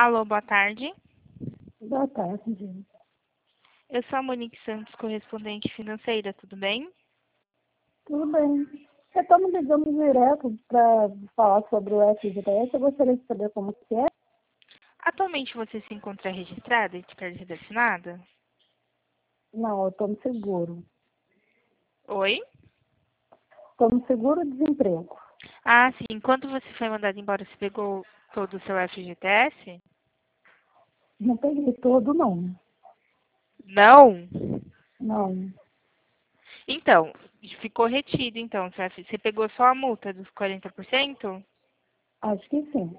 Alô, boa tarde. Boa tarde, gente. Eu sou a Monique Santos, correspondente financeira, tudo bem? Tudo bem. Eu estou me ligando direto para falar sobre o FGTS. Eu gostaria de saber como que é. Atualmente você se encontra registrada e de carteira assinada? Não, eu estou no seguro. Oi? Estou no seguro-desemprego. Ah, sim. Quando você foi mandado embora, você pegou todo o seu FGTS? Não peguei todo, não. Não? Não, Então, ficou retido, então. Você pegou só a multa dos 40%? acho que sim.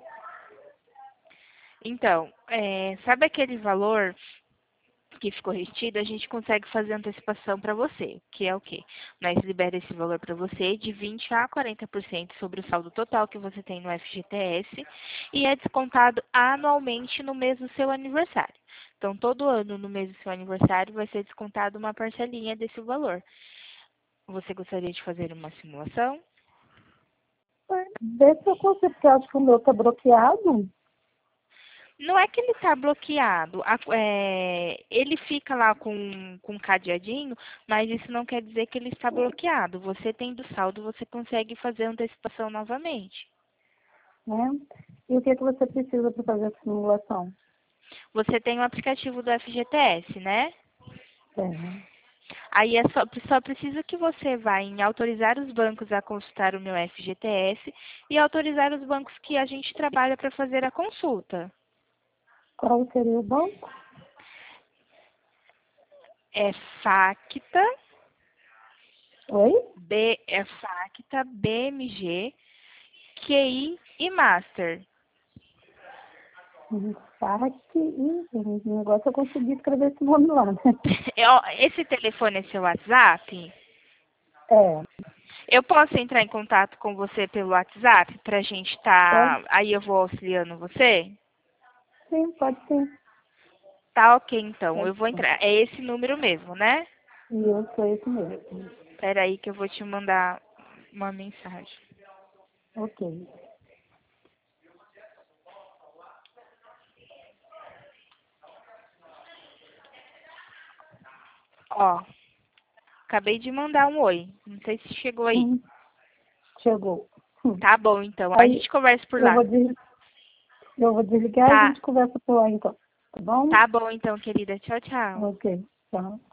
Então, sabe aquele valor que ficou retido? A gente consegue fazer antecipação para você, que é o quê? Nós libera esse valor para você de 20 a 40% sobre o saldo total que você tem no FGTS e é descontado anualmente no mês do seu aniversário. Então, todo ano, no mês do seu aniversário, vai ser descontado uma parcelinha desse valor. Você gostaria de fazer uma simulação? Vê se eu consigo, porque eu acho que o meu está bloqueado. Não é que ele está bloqueado, ele fica lá com um cadeadinho, mas isso não quer dizer que ele está bloqueado. Você tendo saldo, você consegue fazer a antecipação novamente. Né? E o que você precisa para fazer a simulação? Você tem o aplicativo do FGTS, né? É. Aí só precisa que você vá em autorizar os bancos a consultar o meu FGTS e autorizar os bancos que a gente trabalha para fazer a consulta. Qual seria o banco? É Facta, Oi? Facta, BMG, QI e Master. Saque e o negócio eu consegui escrever esse nome lá, né? Esse telefone é seu WhatsApp? É, Eu posso entrar em contato com você pelo WhatsApp pra gente pode? aí eu vou auxiliando você? Sim, pode sim. Tá ok, então. Pode Eu vou sim. entrar. É esse número mesmo, né? E eu sou esse mesmo. Espera aí que eu vou te mandar uma mensagem. Ok. Ó, acabei de mandar um oi. Não sei se chegou aí. Sim, chegou. Tá bom, então. A Aí gente conversa por eu lá. vou, eu vou desligar e a Tá, gente conversa por lá então. Tá bom? tá bom então, querida. Tchau, tchau. Ok. Tchau.